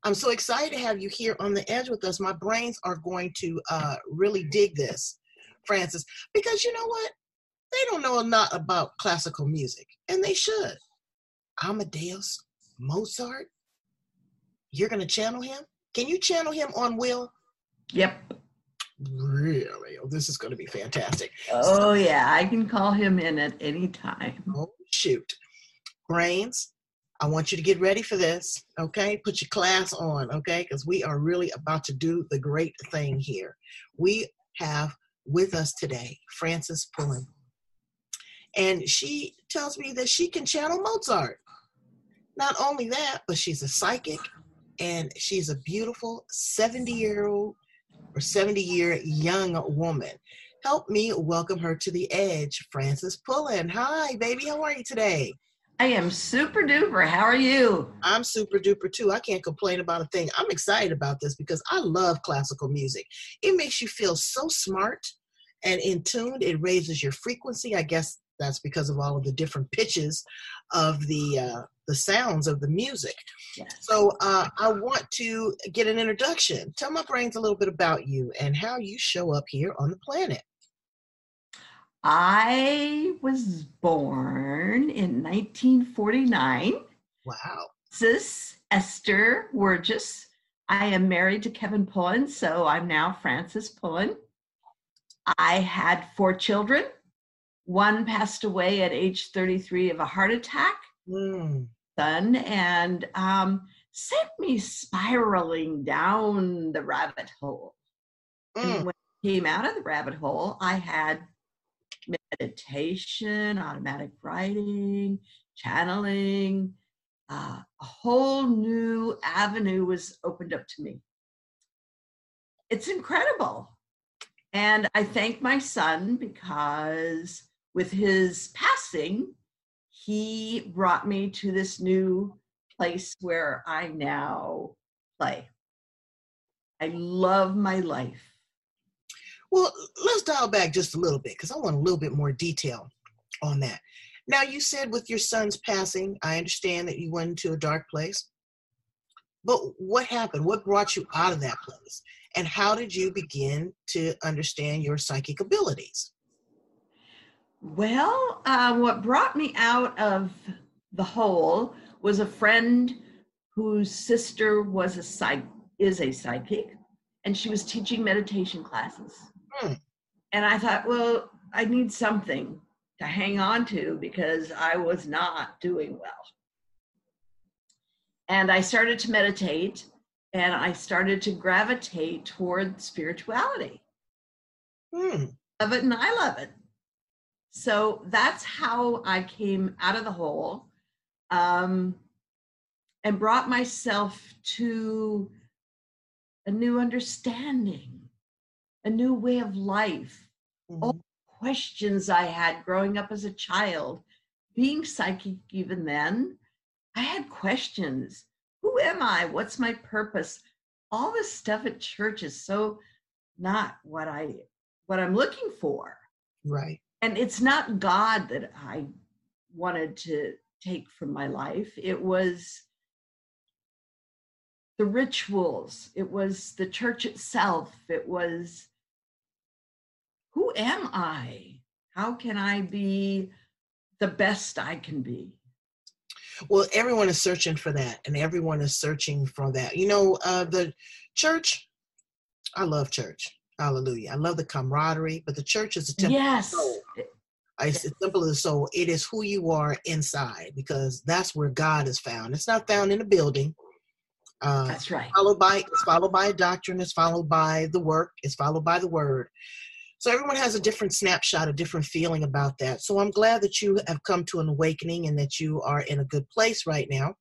I'm so excited to have you here on the edge with us. My brains are going to really dig this, Frances, because you know what? They don't know a lot about classical music, and they should. Amadeus Mozart, you're going to channel him? Can you channel him on Will? Yep. Really? Oh, this is going to be fantastic. Oh, yeah. I can call him in at any time. Oh, shoot. Brains, I want you to get ready for this, okay? Put your class on, okay? Because we are really about to do the great thing here. We have with us today Frances Pullen, and she tells me that she can channel Mozart. Not only that, but she's a psychic, and she's a beautiful 70-year-old or 70-year young woman. Help me welcome her to the edge, Frances Pullen. Hi, baby. How are you today? I am super duper. How are you? I'm super duper too. I can't complain about a thing. I'm excited about this because I love classical music. It makes you feel so smart and in tune. It raises your frequency. I guess that's because of all of the different pitches of the sounds of the music. Yes. So I want to get an introduction. Tell my brains a little bit about you and how you show up here on the planet. I was born in 1949. Wow. This is Esther Wurgis. I am married to Kevin Pullen, so I'm now Frances Pullen. I had 4 children. One passed away at age 33 of a heart attack, son, and sent me spiraling down the rabbit hole. And when I came out of the rabbit hole, I had meditation, automatic writing, channeling, a whole new avenue was opened up to me. It's incredible. And I thank my son because with his passing, he brought me to this new place where I now play. I love my life. Well, let's dial back just a little bit because I want a little bit more detail on that. Now, you said with your son's passing, I understand that you went into a dark place. But what happened? What brought you out of that place? And how did you begin to understand your psychic abilities? Well, what brought me out of the hole was a friend whose sister was is a psychic, and she was teaching meditation classes. And I thought, well, I need something to hang on to because I was not doing well. And I started to meditate, and I started to gravitate toward spirituality. Love it, and I love it. So that's how I came out of the hole, and brought myself to a new understanding, a new way of life. All the questions I had growing up as a child, being psychic even then, I had questions. Who am I? What's my purpose? All this stuff at church is so not what I'm looking for. Right. And it's not God that I wanted to take from my life. It was the rituals. It was the church itself. It was, who am I? How can I be the best I can be? Well, everyone is searching for that, and everyone is searching for that. You know, the church, I love church. Hallelujah. I love the camaraderie, but the church is a temple of the soul. It's the temple of the soul. It is who you are inside, because that's where God is found. It's not found in a building. That's right. It's followed by a doctrine. It's followed by the work. It's followed by the word. So everyone has a different snapshot, a different feeling about that. So I'm glad that you have come to an awakening and that you are in a good place right now.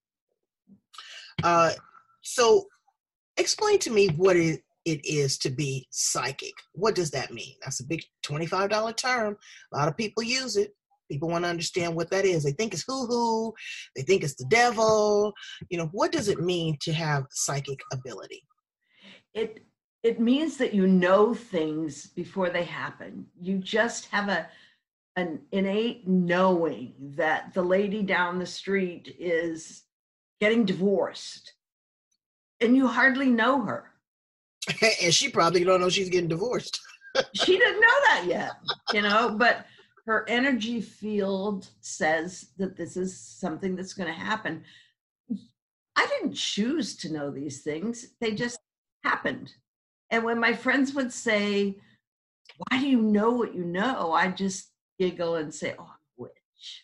So explain to me what it is to be psychic. What does that mean? That's a big $25 term. A lot of people use it. People want to understand what that is. They think it's hoo-hoo. They think it's the devil. You know, what does it mean to have psychic ability? It means that you know things before they happen. You just have an innate knowing that the lady down the street is getting divorced. and you hardly know her. And she probably don't know she's getting divorced. She didn't know that yet, but her energy field says that this is something that's going to happen. I didn't choose to know these things. They just happened. And when my friends would say, why do you know what you know? I just giggle and say, oh, I'm a witch.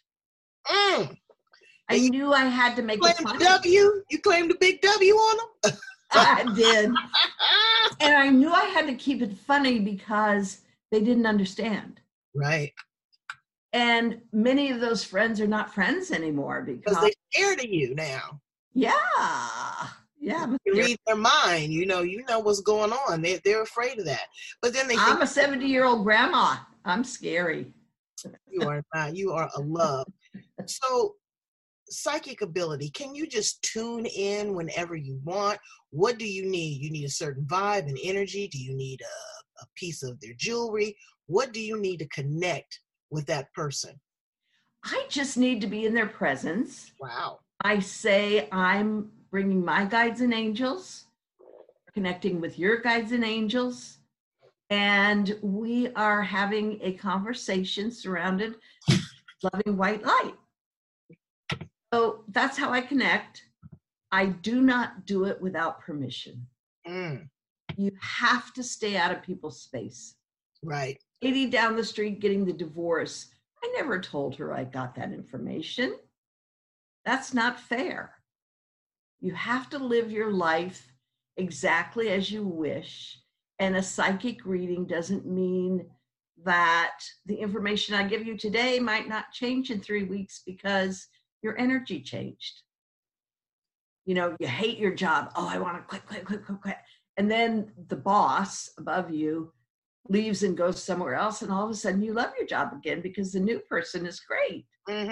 I knew I had to make it funny. You claimed a big W on them? I did. And I knew I had to keep it funny because they didn't understand. Right. And many of those friends are not friends anymore because they're scared of you now. Yeah. You read their mind. You know what's going on. They're afraid of that. But then I'm a 70-year-old grandma. I'm scary. You are not. You are a love. So, psychic ability. Can you just tune in whenever you want? What do you need? You need a certain vibe and energy. Do you need a piece of their jewelry? What do you need to connect with that person? I just need to be in their presence. Wow. I say I'm bringing my guides and angels, connecting with your guides and angels, and we are having a conversation surrounded with loving white light. So that's how I connect. I do not do it without permission. You have to stay out of people's space. Right. Lady down the street getting the divorce, I never told her I got that information. That's not fair. You have to live your life exactly as you wish. And a psychic reading doesn't mean that the information I give you today might not change in 3 weeks because your energy changed. You hate your job. Oh, I want to quit. And then the boss above you leaves and goes somewhere else. And all of a sudden you love your job again because the new person is great.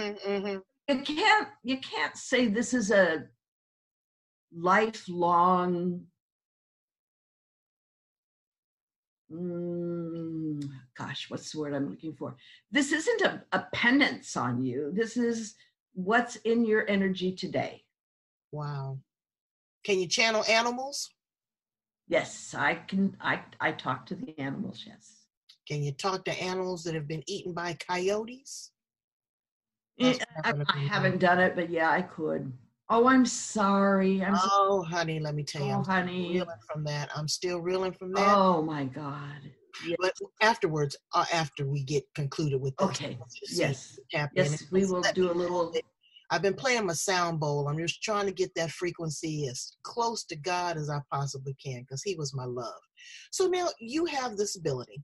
You can't say this is a lifelong, what's the word I'm looking for? This isn't a penance on you. This is what's in your energy today. Wow. Can you channel animals? Yes, I can. I talk to the animals, yes. Can you talk to animals that have been eaten by coyotes? I haven't done it, but yeah, I could. Oh, I'm sorry. Honey, let me tell you, I'm still reeling from that. I'm still reeling from that. Oh my God. Yes. But afterwards, after we get concluded with this, okay. Yes. We will do a little. I've been playing my sound bowl. I'm just trying to get that frequency as close to God as I possibly can because He was my love. So now you have this ability.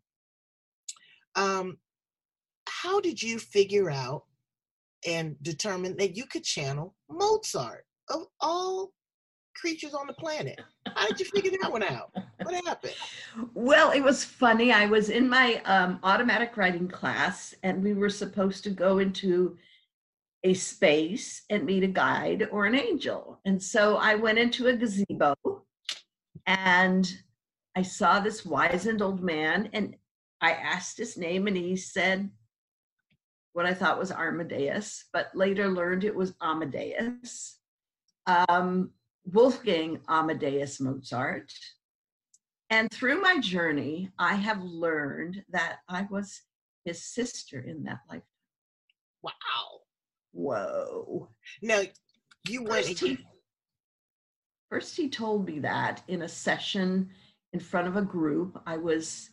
How did you figure out and determine that you could channel Mozart of all creatures on the planet? How did you figure that one out? What happened? Well, it was funny. I was in my automatic writing class, and we were supposed to go into a space and meet a guide or an angel. And so I went into a gazebo, and I saw this wizened old man, and I asked his name, and he said what I thought was Amadeus, but later learned it was Amadeus. Wolfgang Amadeus Mozart. And through my journey, I have learned that I was his sister in that lifetime. Wow. Whoa. Now, you went. First, he told me that in a session in front of a group. I was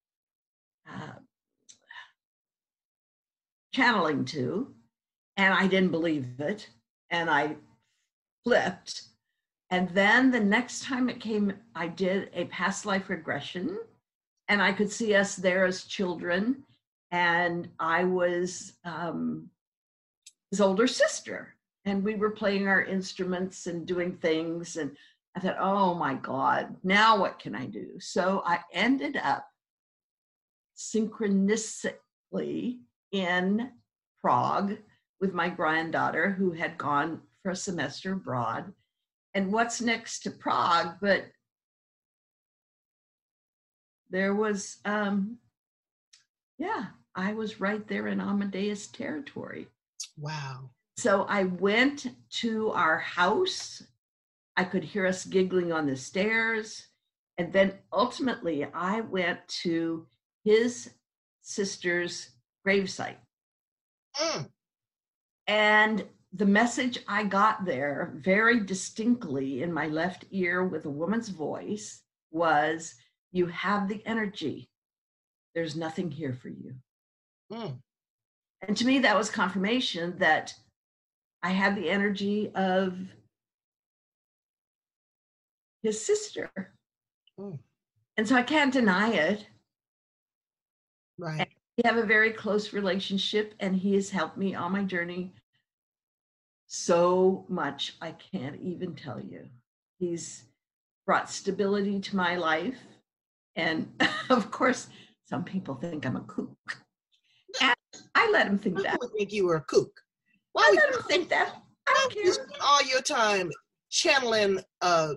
channeling to, and I didn't believe it, and I flipped. And then the next time it came, I did a past life regression, and I could see us there as children, and I was his older sister, and we were playing our instruments and doing things, and I thought, oh my God, now what can I do? So I ended up synchronistically in Prague with my granddaughter who had gone for a semester abroad. And what's next to Prague? But there was, I was right there in Amadeus territory. Wow. So I went to our house I could hear us giggling on the stairs. And then ultimately, I went to his sister's gravesite. And the message I got there very distinctly in my left ear with a woman's voice was, you have the energy. There's nothing here for you. And to me, that was confirmation that I had the energy of his sister. And so I can't deny it. Right. And we have a very close relationship, and he has helped me on my journey so much I can't even tell you. He's brought stability to my life. And of course, some people think I'm a kook. And I let him think that. I would think you were a kook. Why would you think that? I don't care. You spend all your time channeling a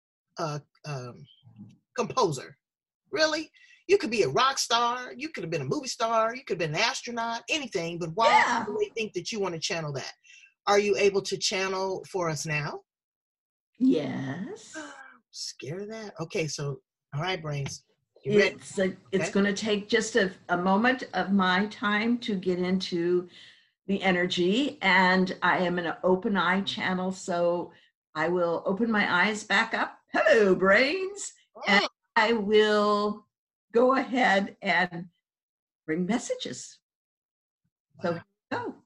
composer. Really? You could be a rock star. You could have been a movie star. You could have been an astronaut, anything. But why do they think that you want to channel that? Are you able to channel for us now? Yes. Scared of that? Okay, so, all right, Brains. It's going to take just a moment of my time to get into the energy, and I am in an open eye channel, so I will open my eyes back up. Hello, Brains. And I will go ahead and bring messages. So here we go.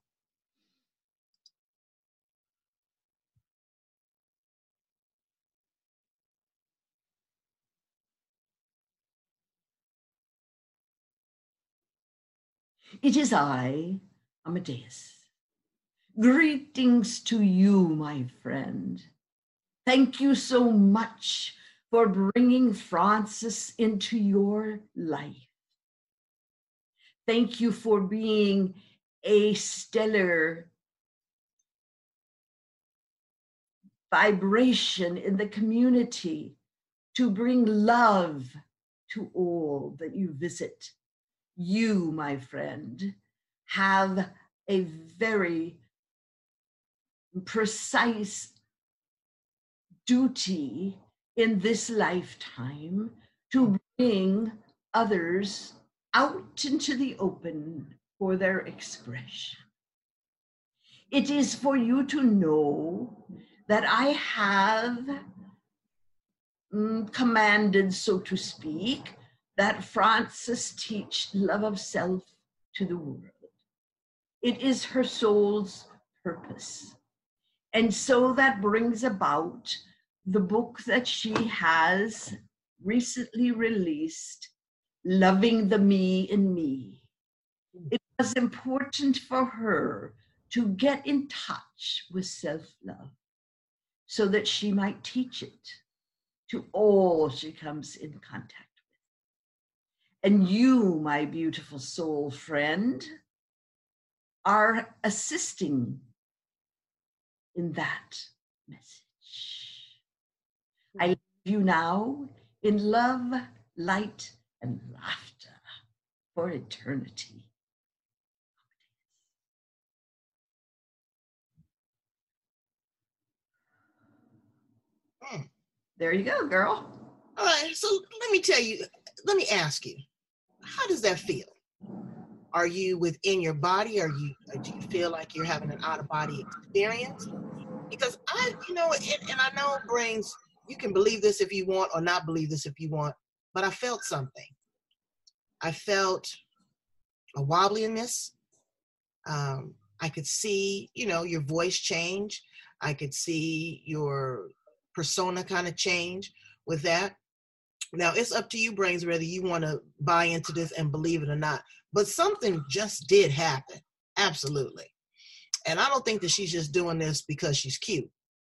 It is I, Amadeus. Greetings to you, my friend. Thank you so much for bringing Francis into your life. Thank you for being a stellar vibration in the community to bring love to all that you visit. You, my friend, have a very precise duty in this lifetime to bring others out into the open for their expression. It is for you to know that I have commanded, so to speak, that Francis teach love of self to the world. It is her soul's purpose. And so that brings about the book that she has recently released, Loving the Me in Me. It was important for her to get in touch with self-love so that she might teach it to all she comes in contact with. And you, my beautiful soul friend, are assisting in that message. I leave you now in love, light, and laughter for eternity. There you go, girl. All right, so let me ask you, how does that feel? Are you within your body? Do you feel like you're having an out-of-body experience? Because and I know, Brains, you can believe this if you want or not believe this if you want, but I felt something. I felt a wobbliness. I could see, your voice change. I could see your persona kind of change with that. Now, it's up to you, Brains, whether you want to buy into this and believe it or not. But something just did happen. Absolutely. And I don't think that she's just doing this because she's cute.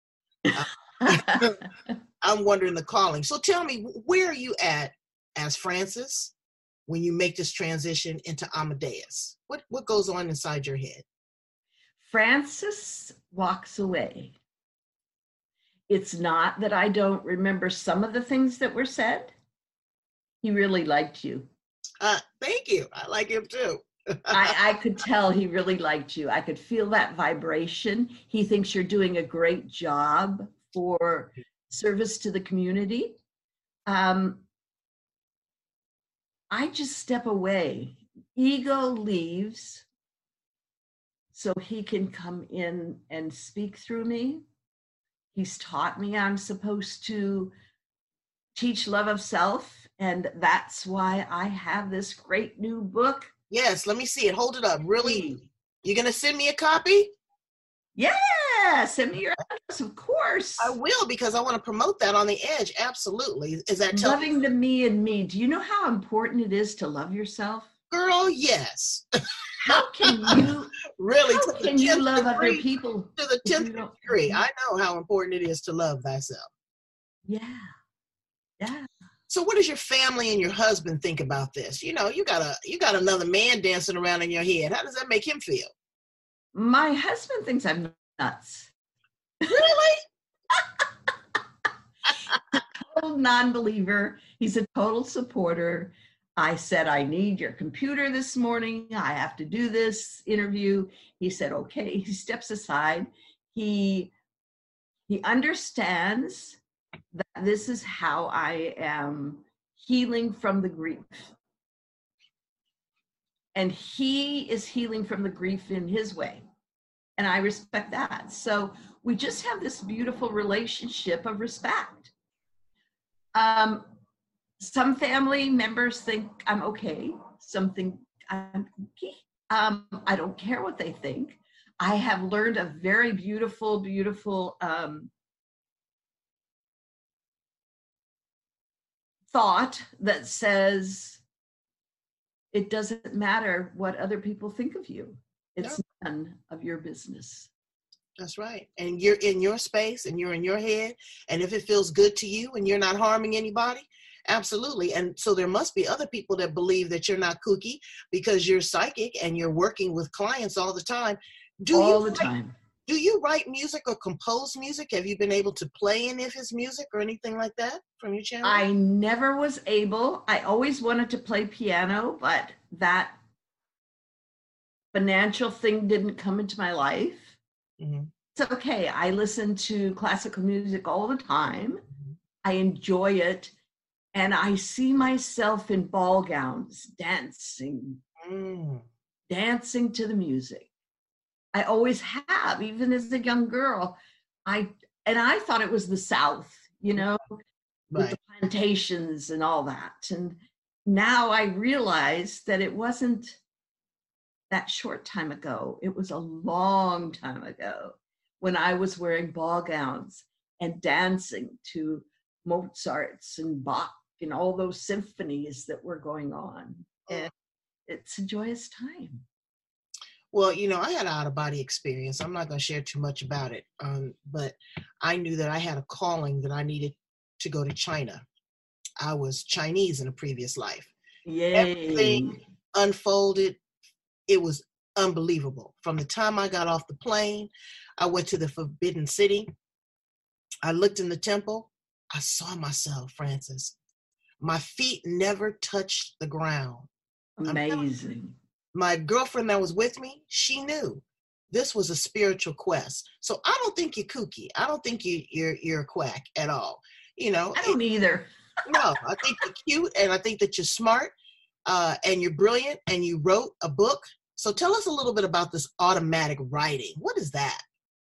I'm wondering the calling. So tell me, where are you at as Francis when you make this transition into Amadeus? What goes on inside your head? Francis walks away. It's not that I don't remember some of the things that were said. He really liked you. Thank you. I like him too. I could tell he really liked you. I could feel that vibration. He thinks you're doing a great job for service to the community. I just step away. Ego leaves so he can come in and speak through me. He's taught me I'm supposed to teach love of self, and that's why I have this great new book. Yes, let me see it. Hold it up. Really? You're going to send me a copy? Yeah, send me your address, of course. I will, because I want to promote that on the edge. Absolutely. Is that Loving the Me and Me? Do you know how important it is to love yourself? Girl, yes. How can you really? How can you love other people to the 10th degree? I know how important it is to love thyself. Yeah. Yeah. So what does your family and your husband think about this? You know, you got another man dancing around in your head. How does that make him feel? My husband thinks I'm nuts. Really? Total non-believer. He's a total supporter. I said, I need your computer this morning. I have to do this interview. He said, okay. He steps aside. He understands that this is how I am healing from the grief. And he is healing from the grief in his way. And I respect that. So we just have this beautiful relationship of respect. Some family members think I'm okay. Some think I'm okay. I don't care what they think. I have learned a very beautiful, beautiful thought that says it doesn't matter what other people think of you. It's none of your business. That's right. And you're in your space and you're in your head. And if it feels good to you and you're not harming anybody, absolutely. And so there must be other people that believe that you're not kooky because you're psychic and you're working with clients all the time. All the time. Do you write music or compose music? Have you been able to play any of his music or anything like that from your channel? I never was able. I always wanted to play piano, but that financial thing didn't come into my life. Mm-hmm. It's okay. I listen to classical music all the time. Mm-hmm. I enjoy it. And I see myself in ball gowns dancing to the music. I always have, even as a young girl. I thought it was the South, you know, with the plantations and all that. And now I realize that it wasn't that short time ago. It was a long time ago when I was wearing ball gowns and dancing to Mozart's and Bach and all those symphonies that were going on. And it's a joyous time. Well, you know, I had an out-of-body experience. I'm not going to share too much about it, but I knew that I had a calling that I needed to go to China. I was Chinese in a previous life. Yay. Everything unfolded. It was unbelievable. From the time I got off the plane, I went to the Forbidden City. I looked in the temple. I saw myself, Frances. My feet never touched the ground. Amazing. My girlfriend that was with me, she knew this was a spiritual quest. So I don't think you're kooky. I don't think you're a quack at all. You know, I don't either. No, I think you're cute, and I think that you're smart, and you're brilliant, and you wrote a book. So tell us a little bit about this automatic writing. What is that?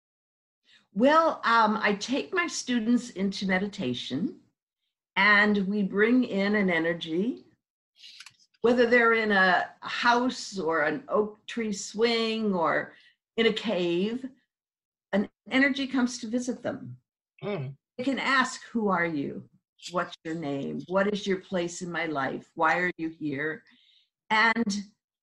Well, I take my students into meditation, and we bring in an energy. Whether they're in a house or an oak tree swing or in a cave, an energy comes to visit them. They can ask, who are you? What's your name? What is your place in my life? Why are you here? And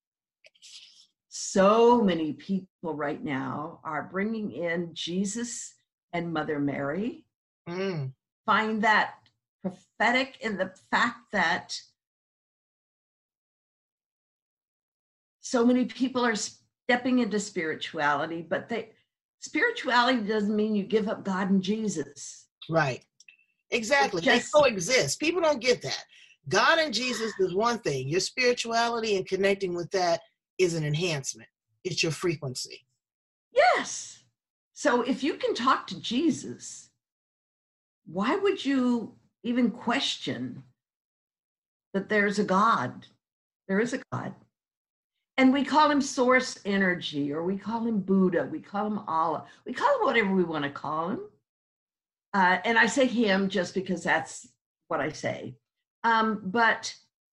so many people right now are bringing in Jesus and Mother Mary. Find that prophetic in the fact that so many people are stepping into spirituality, but spirituality doesn't mean you give up God and Jesus. Right. Exactly. They coexist. People don't get that. God and Jesus is one thing. Your spirituality and connecting with that is an enhancement. It's your frequency. Yes. So if you can talk to Jesus, why would you even question that there's a God? There is a God. And we call him source energy, or we call him Buddha, we call him Allah, we call him whatever we want to call him. And I say him just because that's what I say. But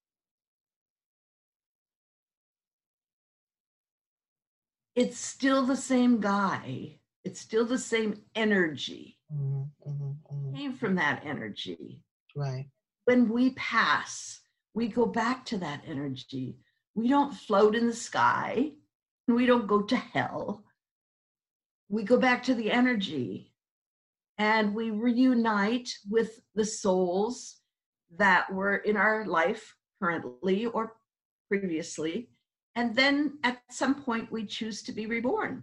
it's still the same guy. It's still the same energy. Came from that energy. Right. When we pass, we go back to that energy. We don't float in the sky. We don't go to hell. We go back to the energy, and we reunite with the souls that were in our life currently or previously. And then at some point, we choose to be reborn.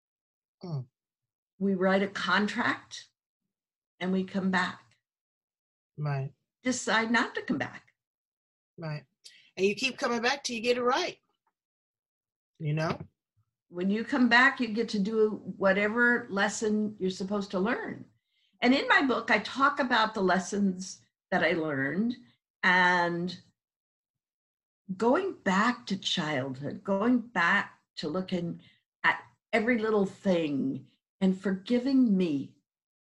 We write a contract and we come back. Right. Decide not to come back. Right. And you keep coming back till you get it right. You know? When you come back, you get to do whatever lesson you're supposed to learn. And in my book, I talk about the lessons that I learned and going back to childhood, going back to looking at every little thing and forgiving me.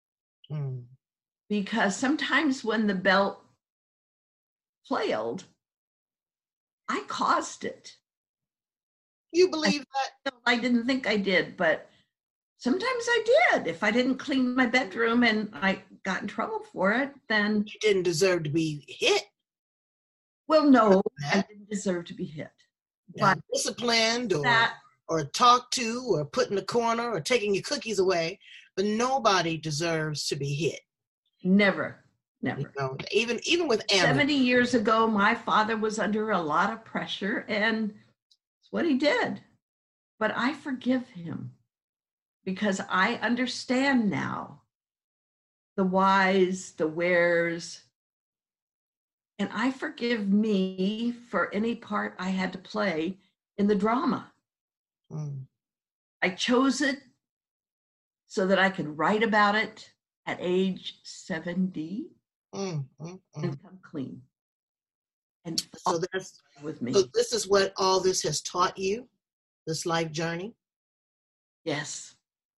Because sometimes when the belt flailed, I caused it. You believe that? I didn't think I did, but sometimes I did. If I didn't clean my bedroom and I got in trouble for it, then... You didn't deserve to be hit. Well, no, I didn't deserve to be hit. But disciplined or talked to or put in the corner or taking your cookies away, but nobody deserves to be hit. Never. You know, even with animals. 70 years ago, my father was under a lot of pressure, and it's what he did. But I forgive him because I understand now the whys, the wheres, and I forgive me for any part I had to play in the drama. I chose it so that I could write about it at age 70 and come clean. And so that's with me. So this is what all this has taught you, this life journey? Yes.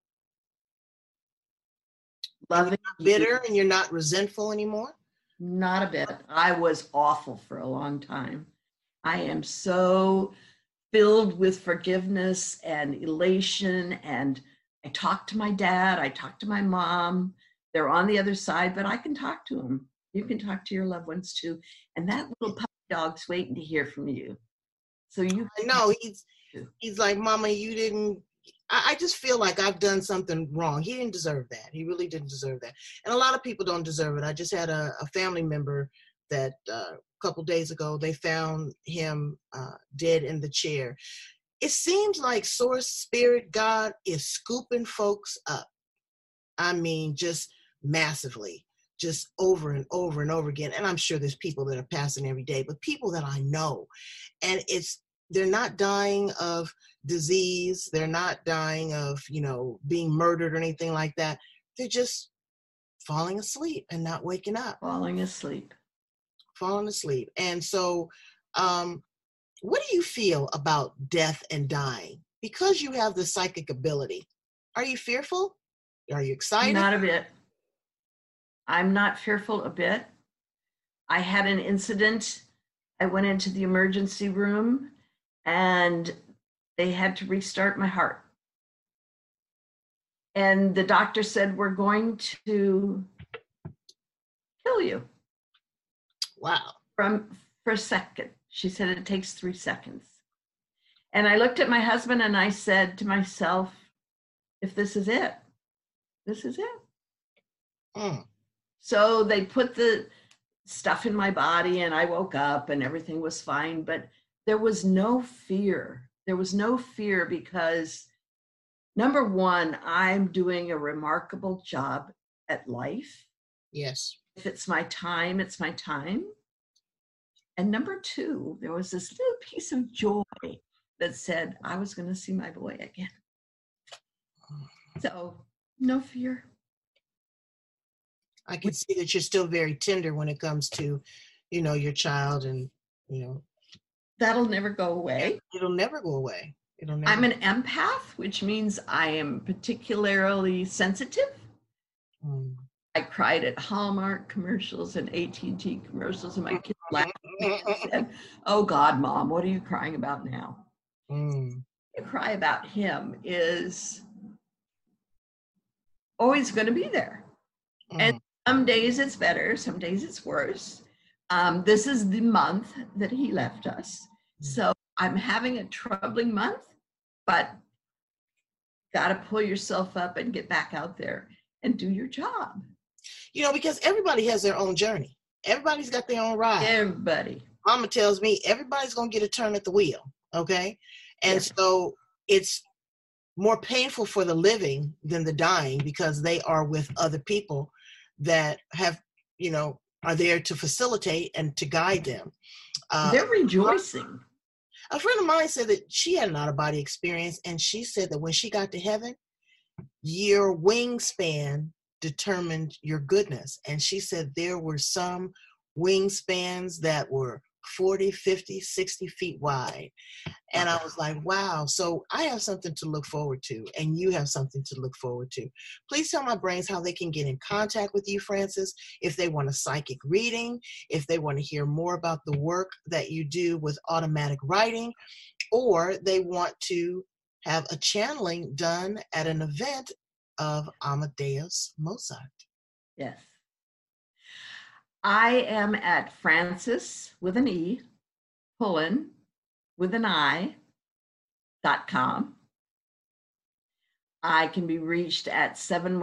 Loving, bitter, and you're not resentful anymore? Not a bit. I was awful for a long time. I am so filled with forgiveness and elation. And I talk to my dad. I talk to my mom. They're on the other side, but I can talk to them. You can talk to your loved ones too. And that little puppy dog's waiting to hear from you. So you know he's like, Mama, you didn't. I just feel like I've done something wrong. He didn't deserve that. He really didn't deserve that. And a lot of people don't deserve it. I just had a family member that a couple days ago, they found him dead in the chair. It seems like Source, Spirit, God is scooping folks up. I mean, just massively, just over and over and over again. And I'm sure there's people that are passing every day, but people that I know. And they're not dying of disease. They're not dying of, being murdered or anything like that. They're just falling asleep and not waking up. Falling asleep. And so, what do you feel about death and dying? Because you have the psychic ability, are you fearful? Are you excited? Not a bit. I'm not fearful a bit. I had an incident. I went into the emergency room and they had to restart my heart. And the doctor said, we're going to kill you. Wow. For a second. She said it takes 3 seconds. And I looked at my husband and I said to myself, if this is it, this is it. So they put the stuff in my body and I woke up and everything was fine, but there was no fear. There was no fear because, number one, I'm doing a remarkable job at life. Yes. If it's my time, it's my time. And number two, there was this little piece of joy that said I was going to see my boy again. So, no fear. I can see that you're still very tender when it comes to, your child, and, that'll never go away. It'll never go away. I'm an empath, which means I am particularly sensitive. Mm. I cried at Hallmark commercials and AT&T commercials, and my kids laughed and said, "Oh God, Mom, what are you crying about now?" Mm. You cry about him is always going to be there. And some days it's better, some days it's worse. This is the month that he left us. So I'm having a troubling month, but got to pull yourself up and get back out there and do your job. Because everybody has their own journey. Everybody's got their own ride. Everybody. Mama tells me everybody's going to get a turn at the wheel, okay? And so it's more painful for the living than the dying, because they are with other people that have, are there to facilitate and to guide them. They're rejoicing. A friend of mine said that she had an out-of-body experience, and she said that when she got to heaven, your wingspan determined your goodness. And she said there were some wingspans that were 40, 50, 60 feet wide. And I was like, wow. So I have something to look forward to, and you have something to look forward to. Please tell my brains how they can get in contact with you, Frances, if they want a psychic reading, if they want to hear more about the work that you do with automatic writing, or they want to have a channeling done at an event of Amadeus Mozart. Yes. I am at Frances with an E, Pullen with an I.com. I can be reached at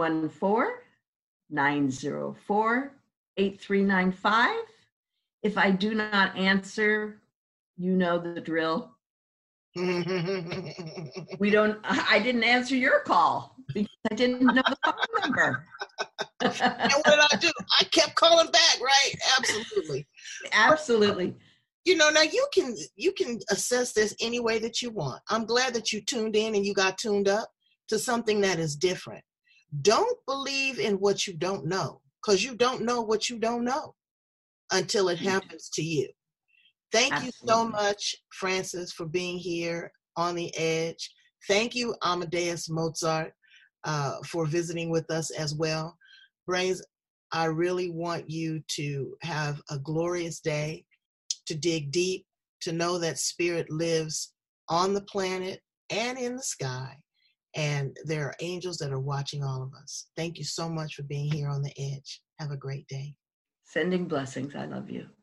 714-904-8395. If I do not answer, you know the drill. I didn't answer your call because I didn't know the phone number. And what did I do? I kept calling back, right? Absolutely. Absolutely. Now you can assess this any way that you want. I'm glad that you tuned in and you got tuned up to something that is different. Don't believe in what you don't know, because you don't know what you don't know until it happens to you. Thank you so much, Frances, for being here on The Edge. Thank you, Amadeus Mozart, for visiting with us as well. Brains, I really want you to have a glorious day, to dig deep, to know that spirit lives on the planet and in the sky. And there are angels that are watching all of us. Thank you so much for being here on The Edge. Have a great day. Sending blessings. I love you.